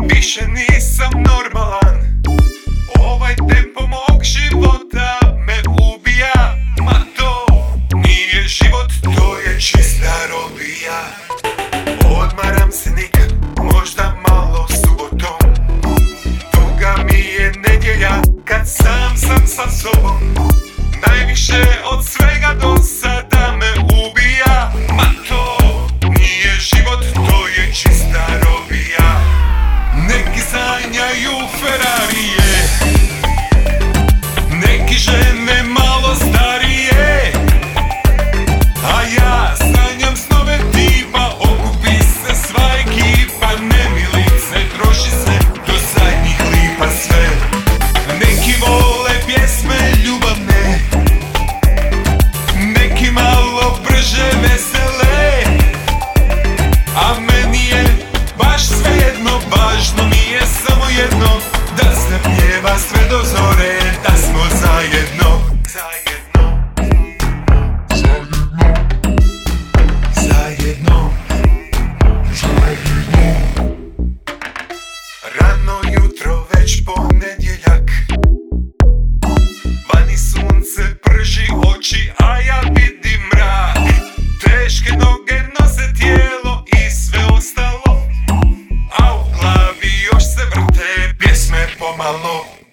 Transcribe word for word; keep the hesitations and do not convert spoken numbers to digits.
Više nisam normalan, ovaj tempo mog života me ubija. Ma to nije život, to je čista robija. Odmaram se nikad, možda malo subotom. Tuga mi je nedjelja kad sam sam sa sobom. Najviše od svega do sada me ubija. Ma to nije život, to je čista robija. Neki sanjaju Ferrarije, neki žene malo starije, a ja sanjam snove tipa. Okupi se sva ekipa, nemilice, troši se do zadnjih lipa sve. Neki vole pjesme ljubavne, neki malo brže vesele, a meni je baš svejedno. Važno mi je samo jedno, da se pjeva sve do zore, da smo zajedno. Zajedno, zajedno, zajedno. Rano jutro, već ponedjeljak, vani sunce prži oči, a ja vidim mrak. Teške noge nose tijelo i sve ostalo, a u glavi još se vrte pjesme pomalo.